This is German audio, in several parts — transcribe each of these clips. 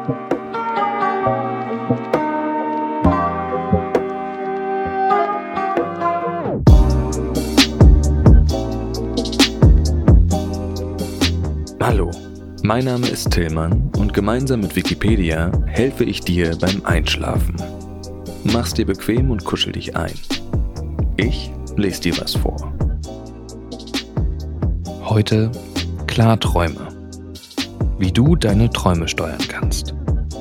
Hallo, mein Name ist Tillmann und gemeinsam mit Wikipedia helfe ich dir beim Einschlafen. Mach's dir bequem und kuschel dich ein. Ich lese dir was vor. Heute Klarträume. Wie du deine Träume steuern kannst.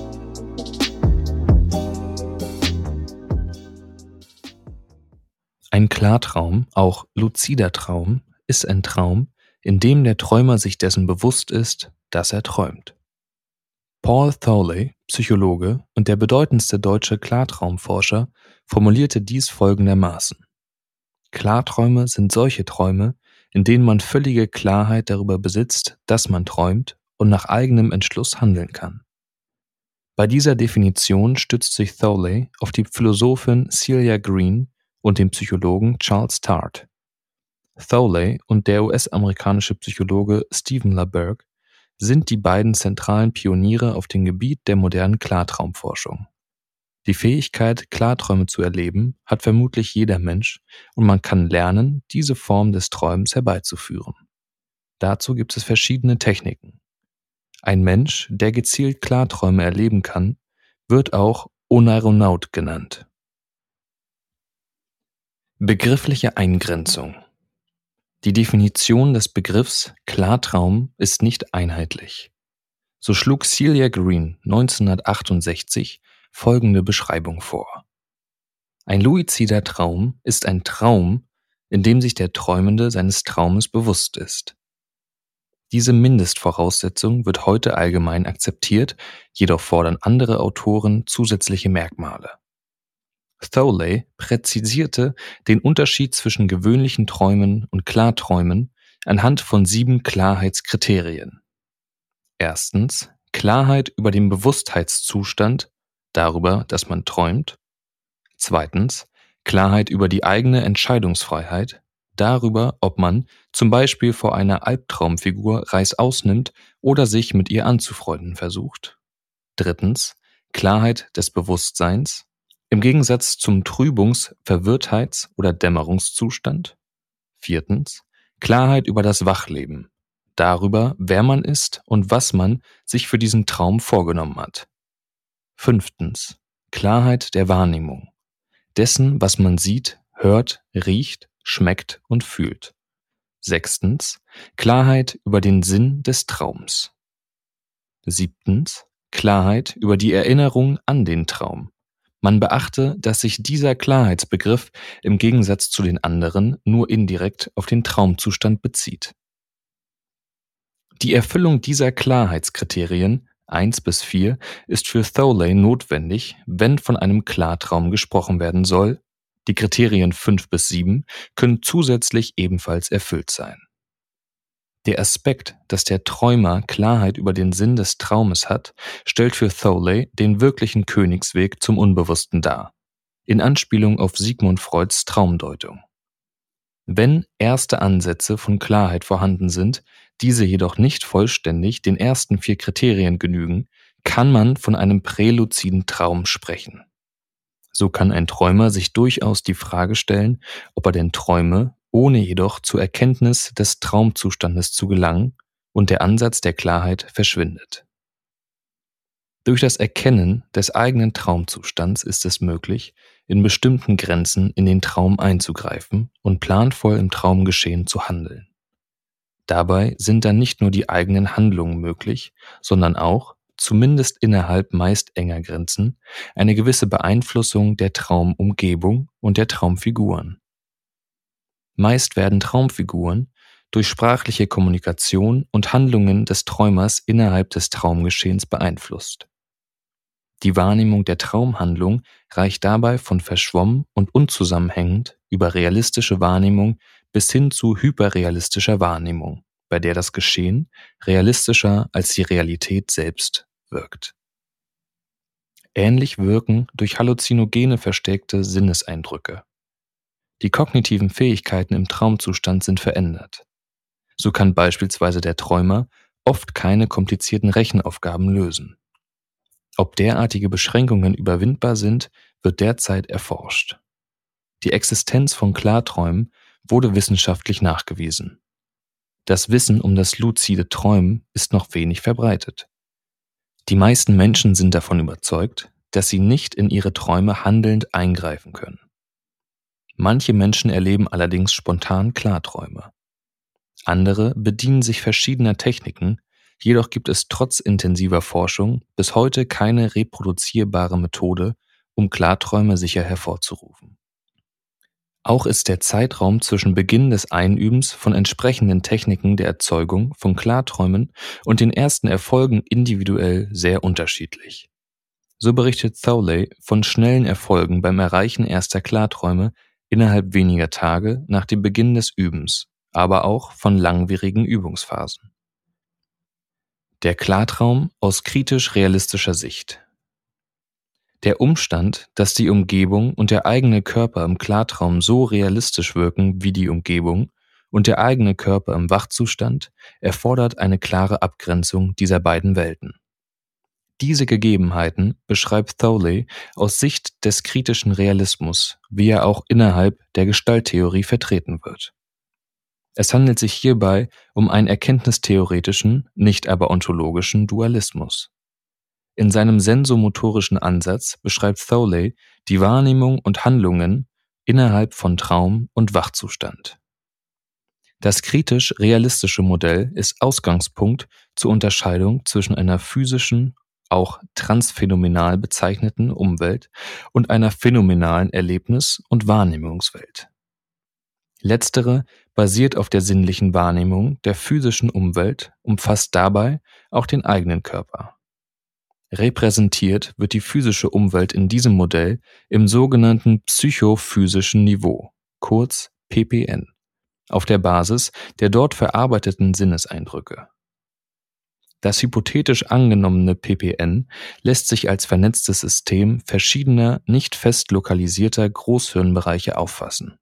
Ein Klartraum, auch luzider Traum, ist ein Traum, in dem der Träumer sich dessen bewusst ist, dass er träumt. Paul Thorley, Psychologe und der bedeutendste deutsche Klartraumforscher, formulierte dies folgendermaßen: Klarträume sind solche Träume, in denen man völlige Klarheit darüber besitzt, dass man träumt und nach eigenem Entschluss handeln kann. Bei dieser Definition stützt sich Thorley auf die Philosophin Celia Green und den Psychologen Charles Tart. Thorley und der US-amerikanische Psychologe Stephen LaBerge sind die beiden zentralen Pioniere auf dem Gebiet der modernen Klartraumforschung. Die Fähigkeit, Klarträume zu erleben, hat vermutlich jeder Mensch und man kann lernen, diese Form des Träumens herbeizuführen. Dazu gibt es verschiedene Techniken. Ein Mensch, der gezielt Klarträume erleben kann, wird auch Oneironaut genannt. Begriffliche Eingrenzung. Die Definition des Begriffs Klartraum ist nicht einheitlich. So schlug Celia Green 1968 folgende Beschreibung vor. Ein luizider Traum ist ein Traum, in dem sich der Träumende seines Traumes bewusst ist. Diese Mindestvoraussetzung wird heute allgemein akzeptiert, jedoch fordern andere Autoren zusätzliche Merkmale. Thorley präzisierte den Unterschied zwischen gewöhnlichen Träumen und Klarträumen anhand von 7 Klarheitskriterien. Erstens, Klarheit über den Bewusstheitszustand, darüber, dass man träumt. Zweitens, Klarheit über die eigene Entscheidungsfreiheit, darüber, ob man zum Beispiel vor einer Albtraumfigur Reißaus nimmt oder sich mit ihr anzufreunden versucht. Drittens, Klarheit des Bewusstseins, im Gegensatz zum Trübungs-, Verwirrtheits- oder Dämmerungszustand. Viertens, Klarheit über das Wachleben, darüber, wer man ist und was man sich für diesen Traum vorgenommen hat. Fünftens, Klarheit der Wahrnehmung, dessen, was man sieht, hört, riecht, schmeckt und fühlt. Sechstens, Klarheit über den Sinn des Traums. Siebtens, Klarheit über die Erinnerung an den Traum. Man beachte, dass sich dieser Klarheitsbegriff im Gegensatz zu den anderen nur indirekt auf den Traumzustand bezieht. Die Erfüllung dieser Klarheitskriterien 1 bis 4 ist für Thorley notwendig, wenn von einem Klartraum gesprochen werden soll. Die Kriterien 5 bis 7 können zusätzlich ebenfalls erfüllt sein. Der Aspekt, dass der Träumer Klarheit über den Sinn des Traumes hat, stellt für Thorley den wirklichen Königsweg zum Unbewussten dar, in Anspielung auf Sigmund Freuds Traumdeutung. Wenn erste Ansätze von Klarheit vorhanden sind, diese jedoch nicht vollständig den ersten 4 Kriterien genügen, kann man von einem präluziden Traum sprechen. So kann ein Träumer sich durchaus die Frage stellen, ob er denn träume, ohne jedoch zur Erkenntnis des Traumzustandes zu gelangen, und der Ansatz der Klarheit verschwindet. Durch das Erkennen des eigenen Traumzustands ist es möglich, in bestimmten Grenzen in den Traum einzugreifen und planvoll im Traumgeschehen zu handeln. Dabei sind dann nicht nur die eigenen Handlungen möglich, sondern auch, zumindest innerhalb meist enger Grenzen, eine gewisse Beeinflussung der Traumumgebung und der Traumfiguren. Meist werden Traumfiguren durch sprachliche Kommunikation und Handlungen des Träumers innerhalb des Traumgeschehens beeinflusst. Die Wahrnehmung der Traumhandlung reicht dabei von verschwommen und unzusammenhängend über realistische Wahrnehmung bis hin zu hyperrealistischer Wahrnehmung, bei der das Geschehen realistischer als die Realität selbst wirkt. Ähnlich wirken durch Halluzinogene verstärkte Sinneseindrücke. Die kognitiven Fähigkeiten im Traumzustand sind verändert. So kann beispielsweise der Träumer oft keine komplizierten Rechenaufgaben lösen. Ob derartige Beschränkungen überwindbar sind, wird derzeit erforscht. Die Existenz von Klarträumen wurde wissenschaftlich nachgewiesen. Das Wissen um das luzide Träumen ist noch wenig verbreitet. Die meisten Menschen sind davon überzeugt, dass sie nicht in ihre Träume handelnd eingreifen können. Manche Menschen erleben allerdings spontan Klarträume. Andere bedienen sich verschiedener Techniken, jedoch gibt es trotz intensiver Forschung bis heute keine reproduzierbare Methode, um Klarträume sicher hervorzurufen. Auch ist der Zeitraum zwischen Beginn des Einübens von entsprechenden Techniken der Erzeugung von Klarträumen und den ersten Erfolgen individuell sehr unterschiedlich. So berichtet Thowley von schnellen Erfolgen beim Erreichen erster Klarträume innerhalb weniger Tage nach dem Beginn des Übens, aber auch von langwierigen Übungsphasen. Der Klartraum aus kritisch-realistischer Sicht. Der Umstand, dass die Umgebung und der eigene Körper im Klartraum so realistisch wirken wie die Umgebung und der eigene Körper im Wachzustand, erfordert eine klare Abgrenzung dieser beiden Welten. Diese Gegebenheiten beschreibt Thowley aus Sicht des kritischen Realismus, wie er auch innerhalb der Gestalttheorie vertreten wird. Es handelt sich hierbei um einen erkenntnistheoretischen, nicht aber ontologischen Dualismus. In seinem sensomotorischen Ansatz beschreibt Thowley die Wahrnehmung und Handlungen innerhalb von Traum und Wachzustand. Das kritisch-realistische Modell ist Ausgangspunkt zur Unterscheidung zwischen einer physischen, auch transphänomenal bezeichneten Umwelt und einer phänomenalen Erlebnis- und Wahrnehmungswelt. Letztere basiert auf der sinnlichen Wahrnehmung der physischen Umwelt, umfasst dabei auch den eigenen Körper. Repräsentiert wird die physische Umwelt in diesem Modell im sogenannten psychophysischen Niveau, kurz PPN, auf der Basis der dort verarbeiteten Sinneseindrücke. Das hypothetisch angenommene PPN lässt sich als vernetztes System verschiedener, nicht fest lokalisierter Großhirnbereiche auffassen.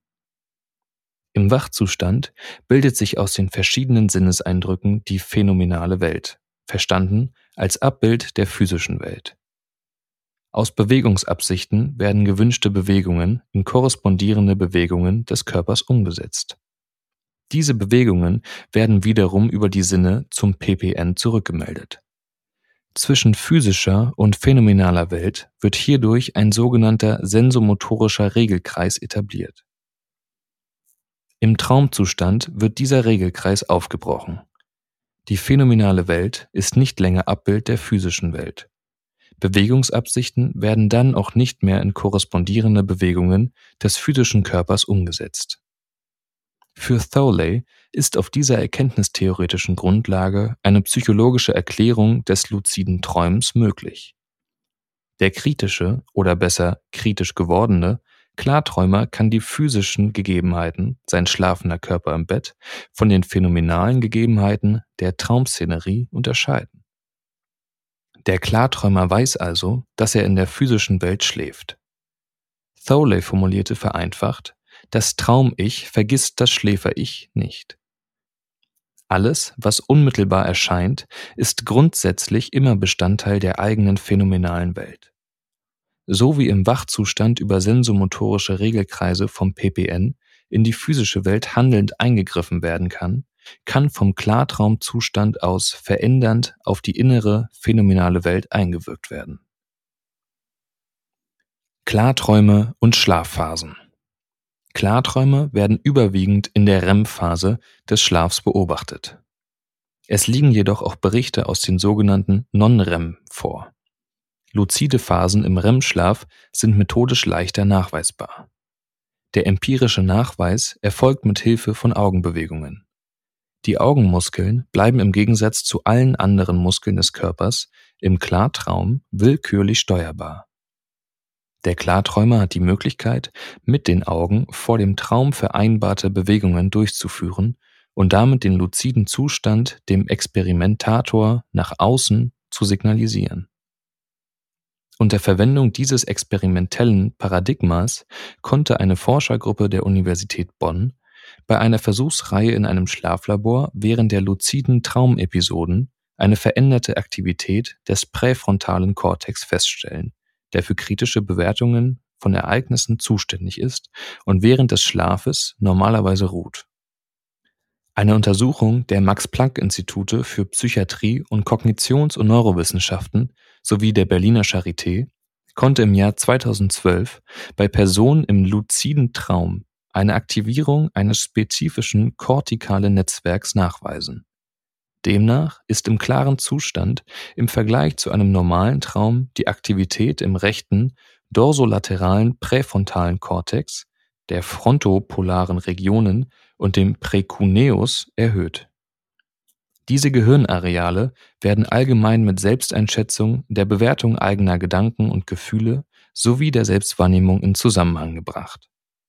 Im Wachzustand bildet sich aus den verschiedenen Sinneseindrücken die phänomenale Welt, verstanden als Abbild der physischen Welt. Aus Bewegungsabsichten werden gewünschte Bewegungen in korrespondierende Bewegungen des Körpers umgesetzt. Diese Bewegungen werden wiederum über die Sinne zum PPN zurückgemeldet. Zwischen physischer und phänomenaler Welt wird hierdurch ein sogenannter sensomotorischer Regelkreis etabliert. Im Traumzustand wird dieser Regelkreis aufgebrochen. Die phänomenale Welt ist nicht länger Abbild der physischen Welt. Bewegungsabsichten werden dann auch nicht mehr in korrespondierende Bewegungen des physischen Körpers umgesetzt. Für Thowley ist auf dieser erkenntnistheoretischen Grundlage eine psychologische Erklärung des luziden Träumens möglich. Der kritische oder besser kritisch gewordene Klarträumer kann die physischen Gegebenheiten, sein schlafender Körper im Bett, von den phänomenalen Gegebenheiten der Traumszenerie unterscheiden. Der Klarträumer weiß also, dass er in der physischen Welt schläft. Thowley formulierte vereinfacht: Das Traum-Ich vergisst das Schläfer-Ich nicht. Alles, was unmittelbar erscheint, ist grundsätzlich immer Bestandteil der eigenen phänomenalen Welt. So wie im Wachzustand über sensomotorische Regelkreise vom PPN in die physische Welt handelnd eingegriffen werden kann, kann vom Klartraumzustand aus verändernd auf die innere phänomenale Welt eingewirkt werden. Klarträume und Schlafphasen. Klarträume werden überwiegend in der REM-Phase des Schlafs beobachtet. Es liegen jedoch auch Berichte aus den sogenannten Non-REM vor. Luzide Phasen im REM-Schlaf sind methodisch leichter nachweisbar. Der empirische Nachweis erfolgt mit Hilfe von Augenbewegungen. Die Augenmuskeln bleiben im Gegensatz zu allen anderen Muskeln des Körpers im Klartraum willkürlich steuerbar. Der Klarträumer hat die Möglichkeit, mit den Augen vor dem Traum vereinbarte Bewegungen durchzuführen und damit den luziden Zustand dem Experimentator nach außen zu signalisieren. Unter Verwendung dieses experimentellen Paradigmas konnte eine Forschergruppe der Universität Bonn bei einer Versuchsreihe in einem Schlaflabor während der luziden Traumepisoden eine veränderte Aktivität des präfrontalen Kortex feststellen, der für kritische Bewertungen von Ereignissen zuständig ist und während des Schlafes normalerweise ruht. Eine Untersuchung der Max-Planck-Institute für Psychiatrie und Kognitions- und Neurowissenschaften sowie der Berliner Charité konnte im Jahr 2012 bei Personen im luziden Traum eine Aktivierung eines spezifischen kortikalen Netzwerks nachweisen. Demnach ist im klaren Zustand im Vergleich zu einem normalen Traum die Aktivität im rechten dorsolateralen präfrontalen Kortex, der frontopolaren Regionen und dem Präcuneus erhöht. Diese Gehirnareale werden allgemein mit Selbsteinschätzung, der Bewertung eigener Gedanken und Gefühle sowie der Selbstwahrnehmung in Zusammenhang gebracht.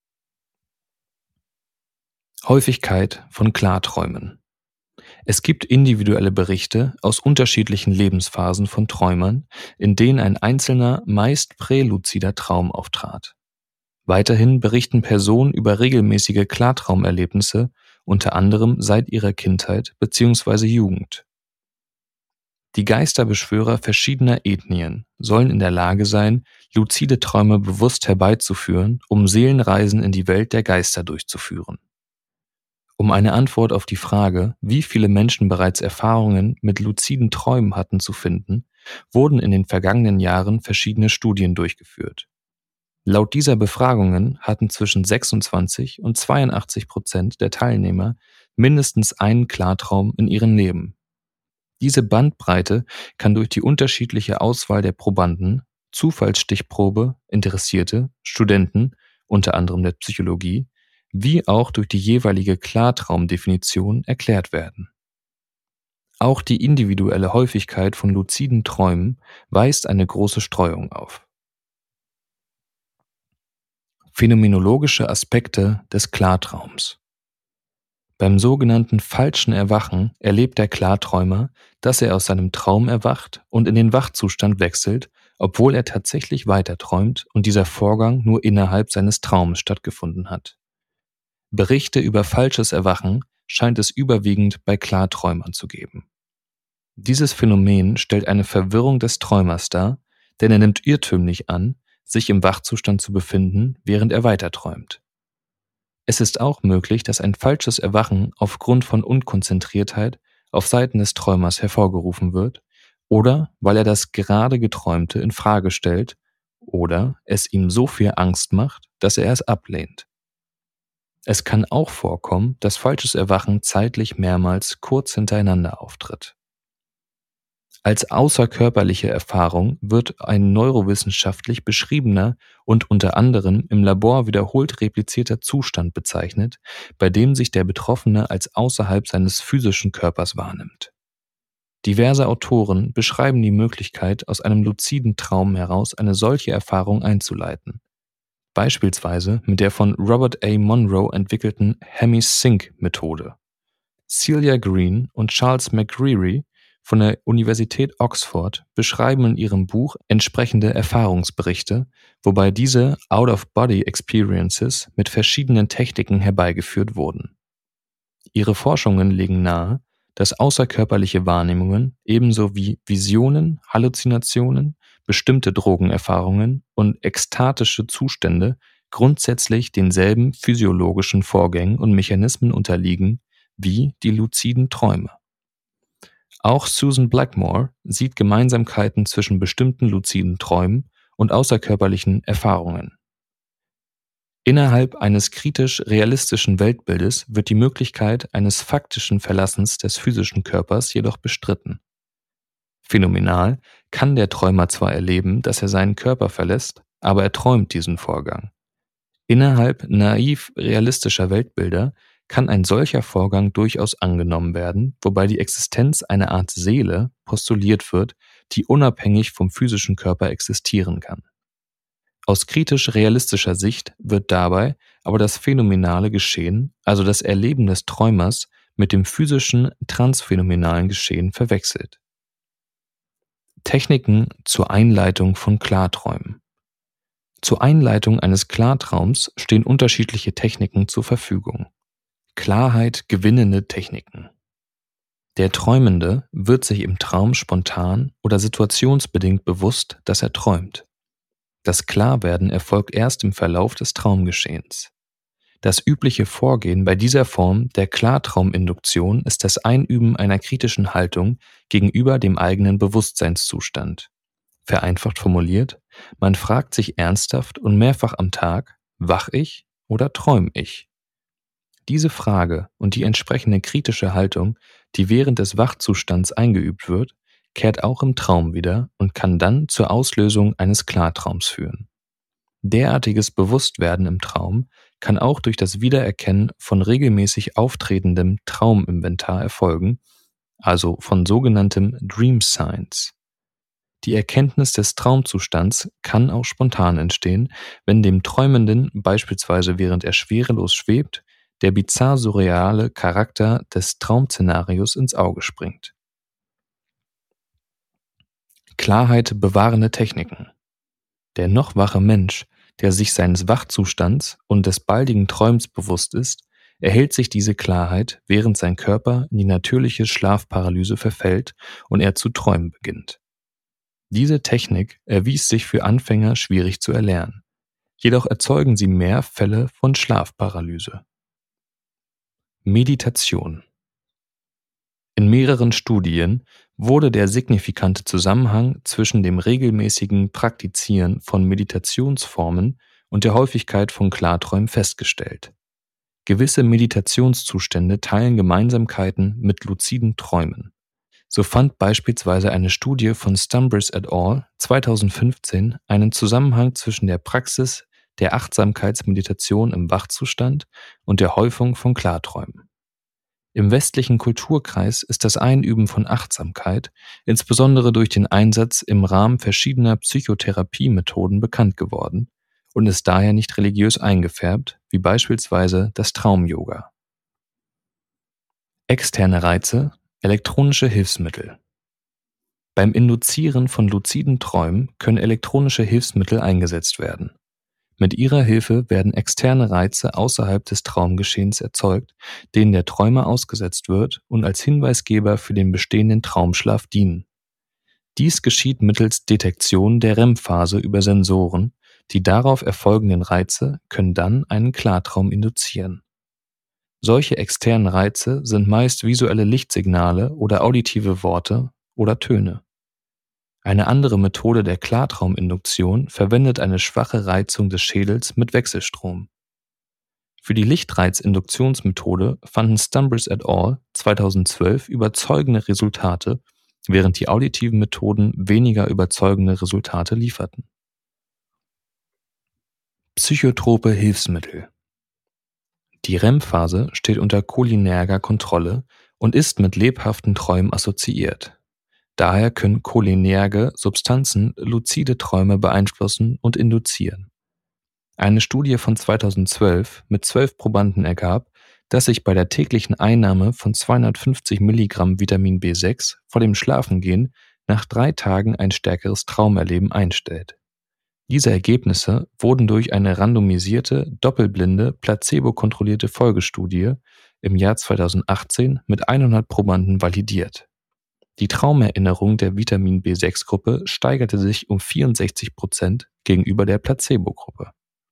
Häufigkeit von Klarträumen. Es gibt individuelle Berichte aus unterschiedlichen Lebensphasen von Träumern, in denen ein einzelner, meist präluzider Traum auftrat. Weiterhin berichten Personen über regelmäßige Klartraumerlebnisse, unter anderem seit ihrer Kindheit bzw. Jugend. Die Geisterbeschwörer verschiedener Ethnien sollen in der Lage sein, luzide Träume bewusst herbeizuführen, um Seelenreisen in die Welt der Geister durchzuführen. Um eine Antwort auf die Frage, wie viele Menschen bereits Erfahrungen mit luziden Träumen hatten, zu finden, wurden in den vergangenen Jahren verschiedene Studien durchgeführt. Laut dieser Befragungen hatten zwischen 26% und 82% der Teilnehmer mindestens einen Klartraum in ihrem Leben. Diese Bandbreite kann durch die unterschiedliche Auswahl der Probanden, Zufallsstichprobe, Interessierte, Studenten, unter anderem der Psychologie, wie auch durch die jeweilige Klartraumdefinition erklärt werden. Auch die individuelle Häufigkeit von luziden Träumen weist eine große Streuung auf. Phänomenologische Aspekte des Klartraums. Beim sogenannten falschen Erwachen erlebt der Klarträumer, dass er aus seinem Traum erwacht und in den Wachzustand wechselt, obwohl er tatsächlich weiterträumt und dieser Vorgang nur innerhalb seines Traumes stattgefunden hat. Berichte über falsches Erwachen scheint es überwiegend bei Klarträumern zu geben. Dieses Phänomen stellt eine Verwirrung des Träumers dar, denn er nimmt irrtümlich an, sich im Wachzustand zu befinden, während er weiterträumt. Es ist auch möglich, dass ein falsches Erwachen aufgrund von Unkonzentriertheit auf Seiten des Träumers hervorgerufen wird oder weil er das gerade Geträumte in Frage stellt oder es ihm so viel Angst macht, dass er es ablehnt. Es kann auch vorkommen, dass falsches Erwachen zeitlich mehrmals kurz hintereinander auftritt. Als außerkörperliche Erfahrung wird ein neurowissenschaftlich beschriebener und unter anderem im Labor wiederholt replizierter Zustand bezeichnet, bei dem sich der Betroffene als außerhalb seines physischen Körpers wahrnimmt. Diverse Autoren beschreiben die Möglichkeit, aus einem luziden Traum heraus eine solche Erfahrung einzuleiten. Beispielsweise mit der von Robert A. Monroe entwickelten Hemi-Sync-Methode. Celia Green und Charles McCreery von der Universität Oxford beschreiben in ihrem Buch entsprechende Erfahrungsberichte, wobei diese Out-of-Body-Experiences mit verschiedenen Techniken herbeigeführt wurden. Ihre Forschungen legen nahe, dass außerkörperliche Wahrnehmungen ebenso wie Visionen, Halluzinationen, bestimmte Drogenerfahrungen und ekstatische Zustände grundsätzlich denselben physiologischen Vorgängen und Mechanismen unterliegen wie die luziden Träume. Auch Susan Blackmore sieht Gemeinsamkeiten zwischen bestimmten luziden Träumen und außerkörperlichen Erfahrungen. Innerhalb eines kritisch-realistischen Weltbildes wird die Möglichkeit eines faktischen Verlassens des physischen Körpers jedoch bestritten. Phänomenal kann der Träumer zwar erleben, dass er seinen Körper verlässt, aber er träumt diesen Vorgang. Innerhalb naiv realistischer Weltbilder kann ein solcher Vorgang durchaus angenommen werden, wobei die Existenz einer Art Seele postuliert wird, die unabhängig vom physischen Körper existieren kann. Aus kritisch-realistischer Sicht wird dabei aber das phänomenale Geschehen, also das Erleben des Träumers, mit dem physischen transphänomenalen Geschehen verwechselt. Techniken zur Einleitung von Klarträumen. Zur Einleitung eines Klartraums stehen unterschiedliche Techniken zur Verfügung. Klarheit gewinnende Techniken. Der Träumende wird sich im Traum spontan oder situationsbedingt bewusst, dass er träumt. Das Klarwerden erfolgt erst im Verlauf des Traumgeschehens. Das übliche Vorgehen bei dieser Form der Klartrauminduktion ist das Einüben einer kritischen Haltung gegenüber dem eigenen Bewusstseinszustand. Vereinfacht formuliert, man fragt sich ernsthaft und mehrfach am Tag: Wach ich oder träum ich? Diese Frage und die entsprechende kritische Haltung, die während des Wachzustands eingeübt wird, kehrt auch im Traum wieder und kann dann zur Auslösung eines Klartraums führen. Derartiges Bewusstwerden im Traum kann auch durch das Wiedererkennen von regelmäßig auftretendem Trauminventar erfolgen, also von sogenanntem Dream Signs. Die Erkenntnis des Traumzustands kann auch spontan entstehen, wenn dem Träumenden beispielsweise während er schwerelos schwebt, der bizarr-surreale Charakter des Traumszenarios ins Auge springt. Klarheit bewahrende Techniken. Der noch wache Mensch, der sich seines Wachzustands und des baldigen Träums bewusst ist, erhält sich diese Klarheit, während sein Körper in die natürliche Schlafparalyse verfällt und er zu träumen beginnt. Diese Technik erwies sich für Anfänger schwierig zu erlernen, jedoch erzeugen sie mehr Fälle von Schlafparalyse. Meditation. In mehreren Studien wurde der signifikante Zusammenhang zwischen dem regelmäßigen Praktizieren von Meditationsformen und der Häufigkeit von Klarträumen festgestellt. Gewisse Meditationszustände teilen Gemeinsamkeiten mit luziden Träumen. So fand beispielsweise eine Studie von Stumbers et al. 2015 einen Zusammenhang zwischen der Praxis der Achtsamkeitsmeditation im Wachzustand und der Häufung von Klarträumen. Im westlichen Kulturkreis ist das Einüben von Achtsamkeit, insbesondere durch den Einsatz im Rahmen verschiedener Psychotherapiemethoden, bekannt geworden und ist daher nicht religiös eingefärbt, wie beispielsweise das Traum-Yoga. Externe Reize, elektronische Hilfsmittel. Beim Induzieren von luziden Träumen können elektronische Hilfsmittel eingesetzt werden. Mit ihrer Hilfe werden externe Reize außerhalb des Traumgeschehens erzeugt, denen der Träumer ausgesetzt wird und als Hinweisgeber für den bestehenden Traumschlaf dienen. Dies geschieht mittels Detektion der REM-Phase über Sensoren, die darauf erfolgenden Reize können dann einen Klartraum induzieren. Solche externen Reize sind meist visuelle Lichtsignale oder auditive Worte oder Töne. Eine andere Methode der Klartrauminduktion verwendet eine schwache Reizung des Schädels mit Wechselstrom. Für die Lichtreizinduktionsmethode fanden Stumbers et al. 2012 überzeugende Resultate, während die auditiven Methoden weniger überzeugende Resultate lieferten. Psychotrope Hilfsmittel. Die REM-Phase steht unter cholinerger Kontrolle und ist mit lebhaften Träumen assoziiert. Daher können cholinerge Substanzen luzide Träume beeinflussen und induzieren. Eine Studie von 2012 mit 12 Probanden ergab, dass sich bei der täglichen Einnahme von 250 Milligramm Vitamin B6 vor dem Schlafengehen nach 3 Tagen ein stärkeres Traumerleben einstellt. Diese Ergebnisse wurden durch eine randomisierte, doppelblinde, placebo-kontrollierte Folgestudie im Jahr 2018 mit 100 Probanden validiert. Die Traumerinnerung der Vitamin B6-Gruppe steigerte sich um 64% gegenüber der Placebo-Gruppe.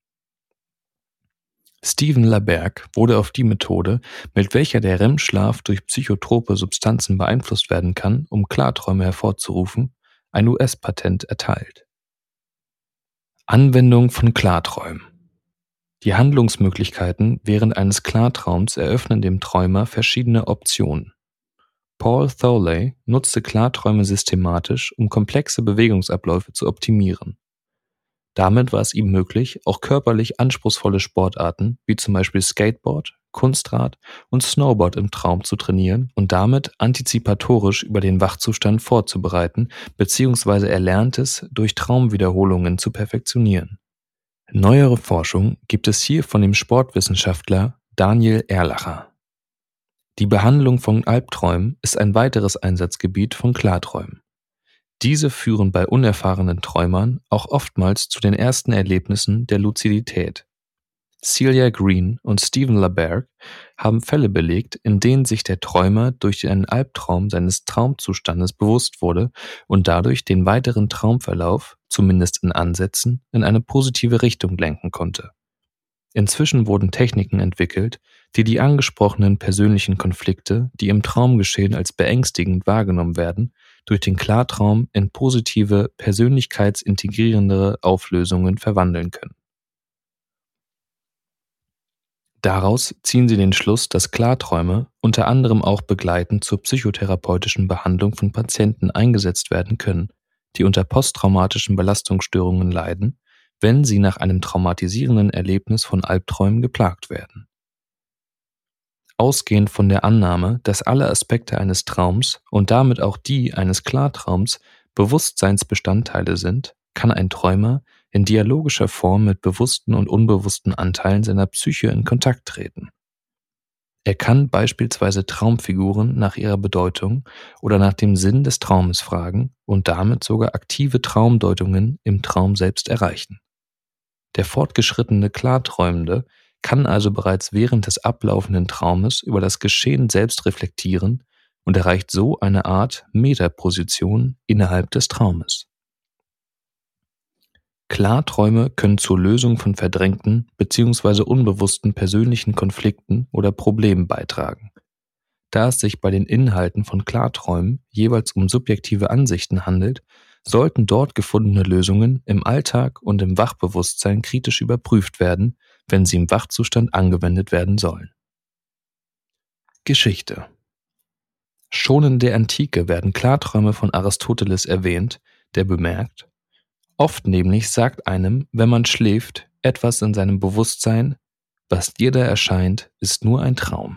Stephen LaBerge wurde auf die Methode, mit welcher der REM-Schlaf durch psychotrope Substanzen beeinflusst werden kann, um Klarträume hervorzurufen, ein US-Patent erteilt. Anwendung von Klarträumen. Die Handlungsmöglichkeiten während eines Klartraums eröffnen dem Träumer verschiedene Optionen. Paul Thorley nutzte Klarträume systematisch, um komplexe Bewegungsabläufe zu optimieren. Damit war es ihm möglich, auch körperlich anspruchsvolle Sportarten wie zum Beispiel Skateboard, Kunstrad und Snowboard im Traum zu trainieren und damit antizipatorisch über den Wachzustand vorzubereiten bzw. Erlerntes durch Traumwiederholungen zu perfektionieren. Neuere Forschung gibt es hier von dem Sportwissenschaftler Daniel Erlacher. Die Behandlung von Albträumen ist ein weiteres Einsatzgebiet von Klarträumen. Diese führen bei unerfahrenen Träumern auch oftmals zu den ersten Erlebnissen der Luzidität. Celia Green und Stephen LaBerge haben Fälle belegt, in denen sich der Träumer durch einen Albtraum seines Traumzustandes bewusst wurde und dadurch den weiteren Traumverlauf, zumindest in Ansätzen, in eine positive Richtung lenken konnte. Inzwischen wurden Techniken entwickelt, die die angesprochenen persönlichen Konflikte, die im Traumgeschehen als beängstigend wahrgenommen werden, durch den Klartraum in positive, persönlichkeitsintegrierendere Auflösungen verwandeln können. Daraus ziehen sie den Schluss, dass Klarträume unter anderem auch begleitend zur psychotherapeutischen Behandlung von Patienten eingesetzt werden können, die unter posttraumatischen Belastungsstörungen leiden, wenn sie nach einem traumatisierenden Erlebnis von Albträumen geplagt werden. Ausgehend von der Annahme, dass alle Aspekte eines Traums und damit auch die eines Klartraums Bewusstseinsbestandteile sind, kann ein Träumer in dialogischer Form mit bewussten und unbewussten Anteilen seiner Psyche in Kontakt treten. Er kann beispielsweise Traumfiguren nach ihrer Bedeutung oder nach dem Sinn des Traumes fragen und damit sogar aktive Traumdeutungen im Traum selbst erreichen. Der fortgeschrittene Klarträumende kann also bereits während des ablaufenden Traumes über das Geschehen selbst reflektieren und erreicht so eine Art Metaposition innerhalb des Traumes. Klarträume können zur Lösung von verdrängten bzw. unbewussten persönlichen Konflikten oder Problemen beitragen. Da es sich bei den Inhalten von Klarträumen jeweils um subjektive Ansichten handelt, sollten dort gefundene Lösungen im Alltag und im Wachbewusstsein kritisch überprüft werden, wenn sie im Wachzustand angewendet werden sollen. Geschichte. Schon in der Antike werden Klarträume von Aristoteles erwähnt, der bemerkt: Oft nämlich sagt einem, wenn man schläft, etwas in seinem Bewusstsein: Was dir da erscheint, ist nur ein Traum.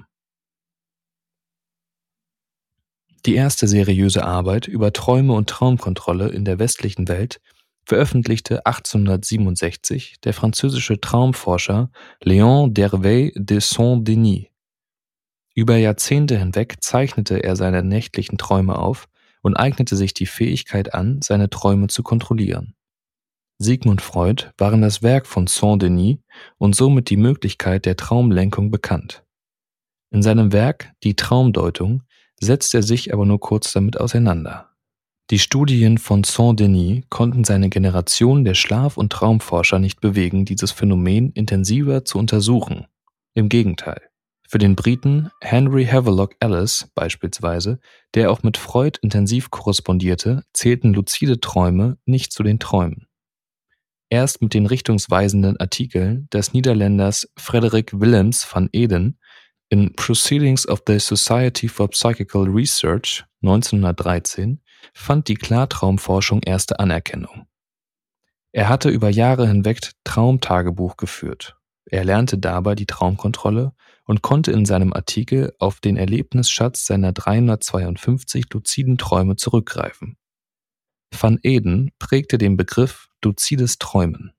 Die erste seriöse Arbeit über Träume und Traumkontrolle in der westlichen Welt veröffentlichte 1867 der französische Traumforscher Léon d'Hervé de Saint-Denis. Über Jahrzehnte hinweg zeichnete er seine nächtlichen Träume auf und eignete sich die Fähigkeit an, seine Träume zu kontrollieren. Sigmund Freud war in das Werk von Saint-Denis und somit die Möglichkeit der Traumlenkung bekannt. In seinem Werk Die Traumdeutung setzt er sich aber nur kurz damit auseinander. Die Studien von Saint-Denis konnten seine Generation der Schlaf- und Traumforscher nicht bewegen, dieses Phänomen intensiver zu untersuchen. Im Gegenteil. Für den Briten Henry Havelock Ellis beispielsweise, der auch mit Freud intensiv korrespondierte, zählten luzide Träume nicht zu den Träumen. Erst mit den richtungsweisenden Artikeln des Niederländers Frederik Willems van Eden in Proceedings of the Society for Psychical Research 1913 fand die Klartraumforschung erste Anerkennung. Er hatte über Jahre hinweg Traumtagebuch geführt. Er lernte dabei die Traumkontrolle und konnte in seinem Artikel auf den Erlebnisschatz seiner 352 luziden Träume zurückgreifen. Van Eden prägte den Begriff luzides Träumen.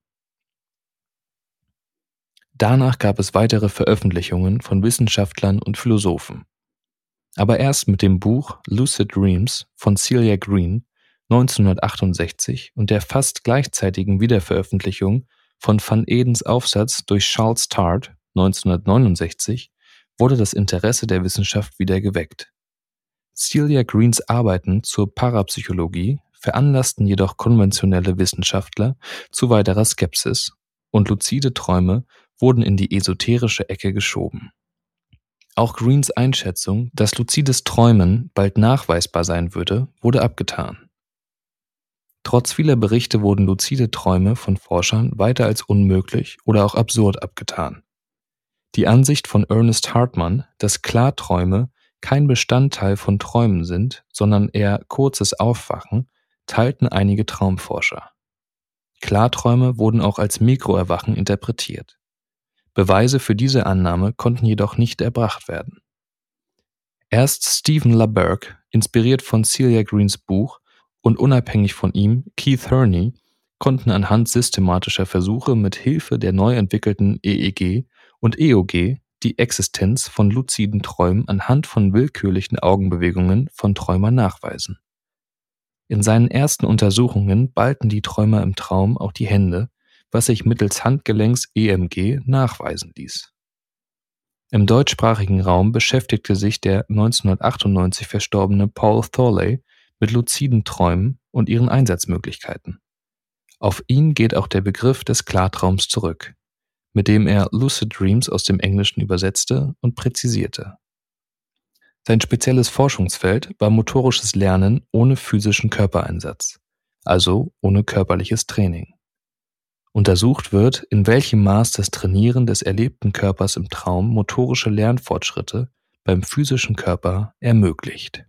Danach gab es weitere Veröffentlichungen von Wissenschaftlern und Philosophen. Aber erst mit dem Buch Lucid Dreams von Celia Green 1968 und der fast gleichzeitigen Wiederveröffentlichung von Van Edens Aufsatz durch Charles Tart 1969 wurde das Interesse der Wissenschaft wieder geweckt. Celia Greens Arbeiten zur Parapsychologie veranlassten jedoch konventionelle Wissenschaftler zu weiterer Skepsis und luzide Träume wurden in die esoterische Ecke geschoben. Auch Greens Einschätzung, dass luzides Träumen bald nachweisbar sein würde, wurde abgetan. Trotz vieler Berichte wurden luzide Träume von Forschern weiter als unmöglich oder auch absurd abgetan. Die Ansicht von Ernest Hartmann, dass Klarträume kein Bestandteil von Träumen sind, sondern eher kurzes Aufwachen, teilten einige Traumforscher. Klarträume wurden auch als Mikroerwachen interpretiert. Beweise für diese Annahme konnten jedoch nicht erbracht werden. Erst Stephen LaBerge, inspiriert von Celia Greens Buch und unabhängig von ihm Keith Herney, konnten anhand systematischer Versuche mit Hilfe der neu entwickelten EEG und EOG die Existenz von luziden Träumen anhand von willkürlichen Augenbewegungen von Träumern nachweisen. In seinen ersten Untersuchungen ballten die Träumer im Traum auch die Hände, was sich mittels Handgelenks-EMG nachweisen ließ. Im deutschsprachigen Raum beschäftigte sich der 1998 verstorbene Paul Thorley mit luziden Träumen und ihren Einsatzmöglichkeiten. Auf ihn geht auch der Begriff des Klartraums zurück, mit dem er Lucid Dreams aus dem Englischen übersetzte und präzisierte. Sein spezielles Forschungsfeld war motorisches Lernen ohne physischen Körpereinsatz, also ohne körperliches Training. Untersucht wird, in welchem Maß das Trainieren des erlebten Körpers im Traum motorische Lernfortschritte beim physischen Körper ermöglicht.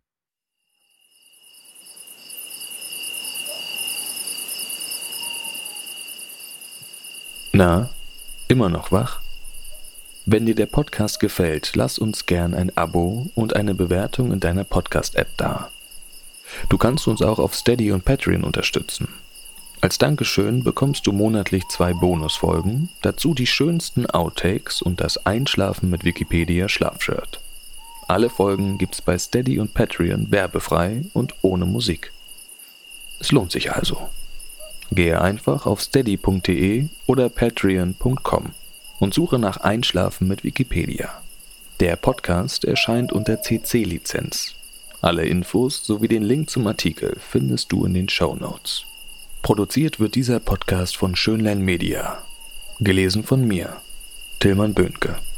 Na, immer noch wach? Wenn dir der Podcast gefällt, lass uns gern ein Abo und eine Bewertung in deiner Podcast-App da. Du kannst uns auch auf Steady und Patreon unterstützen. Als Dankeschön bekommst du monatlich 2 Bonusfolgen, dazu die schönsten Outtakes und das Einschlafen mit Wikipedia Schlafshirt. Alle Folgen gibt's bei Steady und Patreon werbefrei und ohne Musik. Es lohnt sich also. Gehe einfach auf steady.de oder patreon.com und suche nach Einschlafen mit Wikipedia. Der Podcast erscheint unter CC-Lizenz. Alle Infos sowie den Link zum Artikel findest du in den Shownotes. Produziert wird dieser Podcast von Schönlein Media. Gelesen von mir, Tilman Böhnke.